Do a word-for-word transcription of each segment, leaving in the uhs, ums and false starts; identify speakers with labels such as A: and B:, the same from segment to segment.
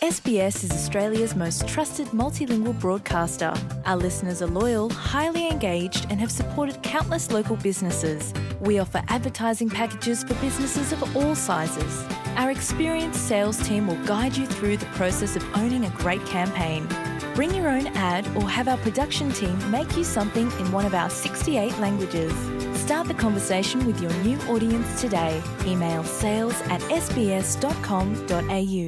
A: S B S is Australia's most trusted multilingual broadcaster. Our listeners are loyal, highly engaged and have supported countless local businesses. We offer advertising packages for businesses of all sizes. Our experienced sales team will guide you through the process of owning a great campaign. Bring your own ad or have our production team make you something in one of our sixty-eight languages. Start the conversation with your new audience today. Email sales at s b s dot com dot a u.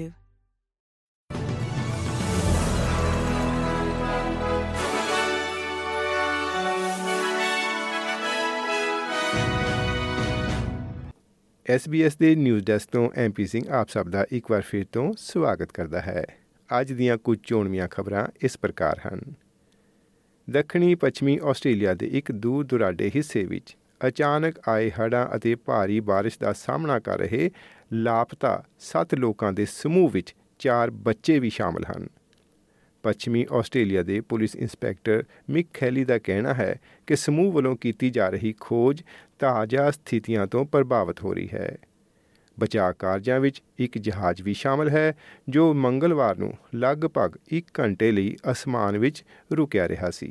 B: S B S ਦੇ news desk ਤੋਂ M P Singh ਆਪ ਸਭ ਦਾ ਇੱਕ ਵਾਰ ਫਿਰ ਤੋਂ ਸਵਾਗਤ ਕਰਦਾ ਹੈ। ਅੱਜ ਦੀਆਂ ਕੁਝ ਚੋਣਵੀਆਂ ਖਬਰਾਂ ਇਸ ਪ੍ਰਕਾਰ ਹਨ। ਦੱਖਣੀ ਪੱਛਮੀ ਆਸਟ੍ਰੇਲੀਆ ਦੇ ਇੱਕ ਦੂਰ ਦੁਰਾਡੇ ਹਿੱਸੇ ਵਿੱਚ ਅਚਾਨਕ ਆਏ ਹੜ੍ਹਾਂ ਅਤੇ ਭਾਰੀ ਬਾਰਿਸ਼ ਦਾ ਸਾਹਮਣਾ ਕਰ ਰਹੇ ਲਾਪਤਾ ਸੱਤ ਲੋਕਾਂ ਦੇ ਸਮੂਹ ਵਿੱਚ ਚਾਰ ਬੱਚੇ ਵੀ ਸ਼ਾਮਲ ਹਨ। ਪੱਛਮੀ ਆਸਟ੍ਰੇਲੀਆ ਦੇ ਪੁਲਿਸ ਇੰਸਪੈਕਟਰ ਮਿਕ ਖੈਲੀ ਦਾ ਕਹਿਣਾ ਹੈ ਕਿ ਸਮੂਹ ਵੱਲੋਂ ਕੀਤੀ ਜਾ ਰਹੀ ਖੋਜ ਤਾਜ਼ਾ ਸਥਿਤੀਆਂ ਤੋਂ ਪ੍ਰਭਾਵਿਤ ਹੋ ਰਹੀ ਹੈ। ਬਚਾਅ ਕਾਰਜਾਂ ਵਿੱਚ ਇੱਕ ਜਹਾਜ਼ ਵੀ ਸ਼ਾਮਲ ਹੈ ਜੋ ਮੰਗਲਵਾਰ ਨੂੰ ਲਗਭਗ ਇੱਕ ਘੰਟੇ ਲਈ ਅਸਮਾਨ ਵਿੱਚ ਰੁਕਿਆ ਰਿਹਾ ਸੀ।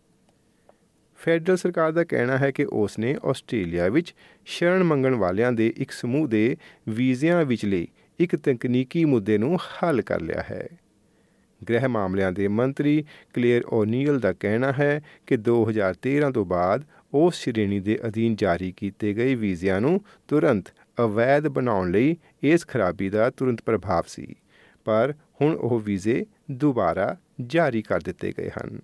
B: ਫੈਡਰਲ ਸਰਕਾਰ ਦਾ ਕਹਿਣਾ ਹੈ ਕਿ ਉਸ ਨੇ ਆਸਟ੍ਰੇਲੀਆ ਵਿੱਚ ਸ਼ਰਨ ਮੰਗਣ ਵਾਲਿਆਂ ਦੇ ਇੱਕ ਸਮੂਹ ਦੇ ਵੀਜ਼ਿਆਂ ਵਿਚਲੇ ਇੱਕ ਤਕਨੀਕੀ ਮੁੱਦੇ ਨੂੰ ਹੱਲ ਕਰ ਲਿਆ ਹੈ। ਗ੍ਰਹਿ ਮਾਮਲਿਆਂ ਦੇ ਮੰਤਰੀ ਕਲੇਅਰ ਓਨੀਅਲ ਦਾ ਕਹਿਣਾ ਹੈ ਕਿ ਦੋ ਹਜ਼ਾਰ ਤੇਰ੍ਹਾਂ ਤੋਂ ਬਾਅਦ ਉਸ ਸ਼੍ਰੇਣੀ ਦੇ ਅਧੀਨ ਜਾਰੀ ਕੀਤੇ ਗਏ ਵੀਜ਼ਿਆਂ ਨੂੰ ਤੁਰੰਤ ਅਵੈਧ ਬਣਾਉਣ ਲਈ ਇਸ ਖਰਾਬੀ ਦਾ ਤੁਰੰਤ ਪ੍ਰਭਾਵ ਸੀ, ਪਰ ਹੁਣ ਉਹ ਵੀਜ਼ੇ ਦੁਬਾਰਾ ਜਾਰੀ ਕਰ ਦਿੱਤੇ ਗਏ ਹਨ।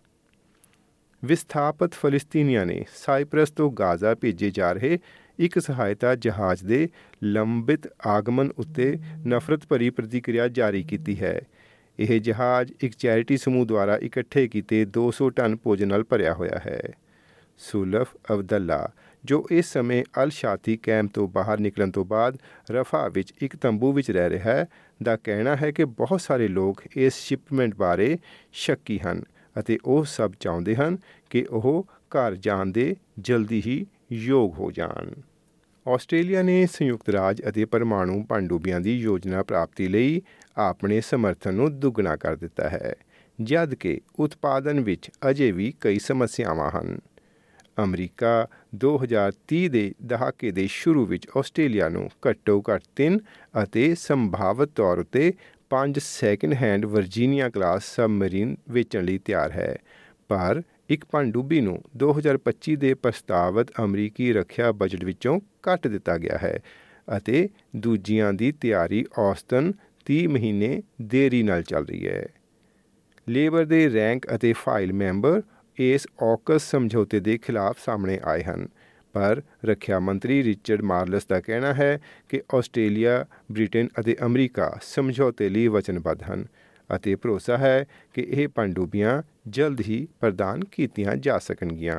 B: ਵਿਸਥਾਪਿਤ ਫਲਸਤੀਨੀਆਂ ਨੇ ਸਾਈਪਰਸ ਤੋਂ ਗਾਜ਼ਾ ਭੇਜੇ ਜਾ ਰਹੇ ਇੱਕ ਸਹਾਇਤਾ ਜਹਾਜ਼ ਦੇ ਲੰਬਿਤ ਆਗਮਨ ਉੱਤੇ ਨਫ਼ਰਤ ਭਰੀ ਪ੍ਰਤੀਕਿਰਿਆ ਜਾਰੀ ਕੀਤੀ ਹੈ। ਇਹ ਜਹਾਜ਼ ਇੱਕ ਚੈਰਿਟੀ ਸਮੂਹ ਦੁਆਰਾ ਇਕੱਠੇ ਕੀਤੇ ਦੋ ਸੌ ਟਨ ਭੋਜਨ ਨਾਲ ਭਰਿਆ ਹੋਇਆ ਹੈ। ਸੁਲਫ ਅਬਦੱਲਾ, ਜੋ ਇਸ ਸਮੇਂ ਅਲ ਸ਼ਾਤੀ ਕੈਂਪ ਤੋਂ ਬਾਹਰ ਨਿਕਲਣ ਤੋਂ ਬਾਅਦ ਰਫਾ ਵਿੱਚ ਇੱਕ ਤੰਬੂ ਵਿੱਚ ਰਹਿ ਰਿਹਾ ਹੈ, ਦਾ ਕਹਿਣਾ ਹੈ ਕਿ ਬਹੁਤ ਸਾਰੇ ਲੋਕ ਇਸ ਸ਼ਿਪਮੈਂਟ ਬਾਰੇ ਸ਼ੱਕੀ ਹਨ ਅਤੇ ਉਹ ਸਭ ਚਾਹੁੰਦੇ ਹਨ ਕਿ ਉਹ ਘਰ ਜਾਣ ਦੇ ਜਲਦੀ ਹੀ ਯੋਗ ਹੋ ਜਾਣ। ਆਸਟ੍ਰੇਲੀਆ ਨੇ ਸੰਯੁਕਤ ਰਾਜ ਅਤੇ ਪਰਮਾਣੂ ਪਣਡੁੱਬੀਆਂ ਦੀ ਯੋਜਨਾ ਪ੍ਰਾਪਤੀ ਲਈ ਆਪਣੇ ਸਮਰਥਨ ਨੂੰ ਦੁੱਗਣਾ ਕਰ ਦਿੱਤਾ ਹੈ, ਜਦ ਕਿ ਉਤਪਾਦਨ ਵਿੱਚ ਅਜੇ ਵੀ ਕਈ ਸਮੱਸਿਆਵਾਂ ਹਨ। ਅਮਰੀਕਾ ਦੋ ਹਜ਼ਾਰ ਤੀਹ ਦੇ ਦਹਾਕੇ ਦੇ ਸ਼ੁਰੂ ਵਿੱਚ ਆਸਟ੍ਰੇਲੀਆ ਨੂੰ ਘੱਟੋ ਘੱਟ ਤਿੰਨ ਅਤੇ ਸੰਭਾਵਤ ਤੌਰ ਉੱਤੇ ਪੰਜ second hand Virginia class submarine ਵੇਚਣ ਲਈ ਤਿਆਰ ਹੈ, ਪਰ ਇੱਕ ਪਣਡੁੱਬੀ ਨੂੰ ਦੋ ਹਜ਼ਾਰ ਪੱਚੀ ਦੇ ਪ੍ਰਸਤਾਵਿਤ ਅਮਰੀਕੀ ਰੱਖਿਆ ਬਜਟ ਵਿੱਚੋਂ ਕੱਟ ਦਿੱਤਾ ਗਿਆ ਹੈ ਅਤੇ ਦੂਜੀਆਂ ਦੀ ਤਿਆਰੀ ਔਸਤਨ ਤੀਹ ਮਹੀਨੇ ਦੇਰੀ ਨਾਲ ਚੱਲ ਰਹੀ ਹੈ। ਲੇਬਰ ਦੇ ਰੈਂਕ ਅਤੇ ਫਾਈਲ ਮੈਂਬਰ ਇਸ ਔਕਸ ਸਮਝੌਤੇ ਦੇ ਖਿਲਾਫ ਸਾਹਮਣੇ ਆਏ ਹਨ, ਪਰ ਰੱਖਿਆ ਮੰਤਰੀ ਰਿਚਰਡ ਮਾਰਲਸ ਦਾ ਕਹਿਣਾ ਹੈ ਕਿ ਆਸਟ੍ਰੇਲੀਆ, ਬ੍ਰਿਟੇਨ ਅਤੇ ਅਮਰੀਕਾ ਸਮਝੌਤੇ ਲਈ ਵਚਨਬੱਧ ਹਨ ਅਤੇ ਭਰੋਸਾ ਹੈ ਕਿ ਇਹ ਪਣਡੁੱਬੀਆਂ ਜਲਦ ਹੀ ਪ੍ਰਦਾਨ ਕੀਤੀਆਂ ਜਾ ਸਕਣਗੀਆਂ।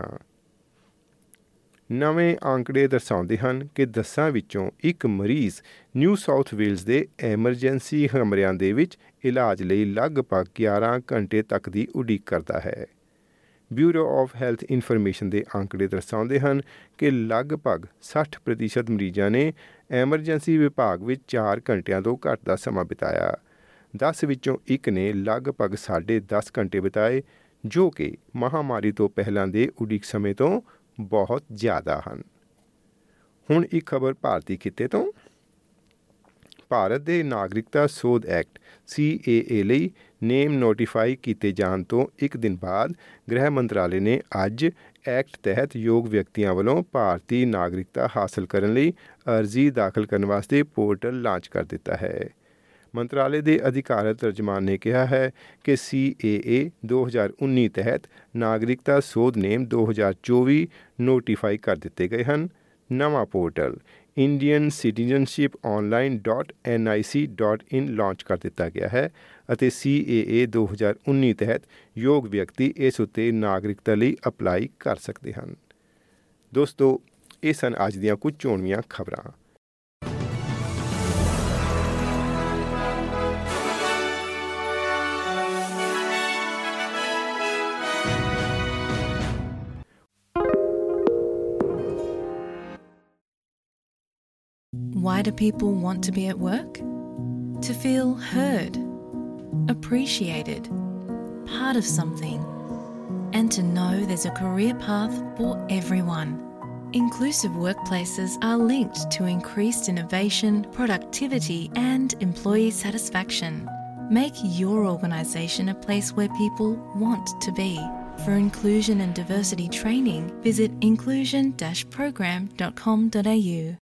B: ਨਵੇਂ ਅੰਕੜੇ ਦਰਸਾਉਂਦੇ ਹਨ ਕਿ ਦਸਾਂ ਵਿੱਚੋਂ ਇੱਕ ਮਰੀਜ਼ ਨਿਊ ਸਾਊਥ ਵੇਲਜ਼ ਦੇ ਐਮਰਜੈਂਸੀ ਕਮਰਿਆਂ ਦੇ ਵਿੱਚ ਇਲਾਜ ਲਈ ਲਗਭਗ ਗਿਆਰਾਂ ਘੰਟੇ ਤੱਕ ਦੀ ਉਡੀਕ ਕਰਦਾ ਹੈ। ਬਿਊਰੋ ਆਫ ਹੈਲਥ ਇਨਫੋਰਮੇਸ਼ਨ ਦੇ ਅੰਕੜੇ ਦਰਸਾਉਂਦੇ ਹਨ ਕਿ ਲਗਭਗ ਸੱਠ ਪ੍ਰਤੀਸ਼ਤ ਮਰੀਜ਼ਾਂ ਨੇ ਐਮਰਜੈਂਸੀ ਵਿਭਾਗ ਵਿੱਚ ਚਾਰ ਘੰਟਿਆਂ ਤੋਂ ਘੱਟ ਦਾ ਸਮਾਂ ਬਿਤਾਇਆ। ਦਸ ਵਿੱਚੋਂ ਇੱਕ ਨੇ ਲਗਭਗ ਸਾਢੇ ਦਸ ਘੰਟੇ ਬਿਤਾਏ, ਜੋ ਕਿ ਮਹਾਂਮਾਰੀ ਤੋਂ ਪਹਿਲਾਂ ਦੇ ਉਡੀਕ ਸਮੇਂ ਤੋਂ ਬਹੁਤ ਜ਼ਿਆਦਾ ਹਨ। ਹੁਣ ਇੱਕ ਖਬਰ ਭਾਰਤੀ ਖਿੱਤੇ ਤੋਂ। ਭਾਰਤ ਦੇ ਨਾਗਰਿਕਤਾ ਸੋਧ ਐਕਟ ਸੀ ਏ ਏ ਲਈ ਨੇਮ ਨੋਟੀਫਾਈ ਕੀਤੇ ਜਾਣ ਤੋਂ ਇੱਕ ਦਿਨ ਬਾਅਦ ਗ੍ਰਹਿ ਮੰਤਰਾਲੇ ਨੇ ਅੱਜ ਐਕਟ ਤਹਿਤ ਯੋਗ ਵਿਅਕਤੀਆਂ ਵੱਲੋਂ ਭਾਰਤੀ ਨਾਗਰਿਕਤਾ ਹਾਸਲ ਕਰਨ ਲਈ ਅਰਜ਼ੀ ਦਾਖਲ ਕਰਨ ਵਾਸਤੇ ਪੋਰਟਲ ਲਾਂਚ ਕਰ ਦਿੱਤਾ ਹੈ। ਮੰਤਰਾਲੇ ਦੇ ਅਧਿਕਾਰਤ ਤਰਜਮਾਨ ਨੇ ਕਿਹਾ ਹੈ ਕਿ ਸੀ ਏ ਏ ਦੋ ਹਜ਼ਾਰ ਉੱਨੀ ਤਹਿਤ ਨਾਗਰਿਕਤਾ ਸੋਧ ਨੇਮ ਦੋ ਹਜ਼ਾਰ ਚੌਵੀ ਨੋਟੀਫਾਈ ਕਰ ਦਿੱਤੇ ਗਏ ਹਨ। ਨਵਾਂ portal Indian citizenship online dot N I C dot in launch ਕਰ ਦਿੱਤਾ ਗਿਆ ਹੈ ਅਤੇ ਸੀ ਏ ਏ ਦੋ ਹਜ਼ਾਰ ਉੱਨੀ ਤਹਿਤ ਯੋਗ ਵਿਅਕਤੀ ਇਸ ਉੱਤੇ ਨਾਗਰਿਕਤਾ ਲਈ ਅਪਲਾਈ ਕਰ ਸਕਦੇ ਹਨ। ਦੋਸਤੋ, ਇਹ ਸਨ ਅੱਜ ਦੀਆਂ ਕੁਝ ਚੋਣਵੀਆਂ ਖਬਰਾਂ।
A: Why do people want to be at work? To feel heard, appreciated, part of something, and to know there's a career path for everyone. Inclusive workplaces are linked to increased innovation, productivity, and employee satisfaction. Make your organisation a place where people want to be. For inclusion and diversity training, visit inclusion dash program dot com dot a u.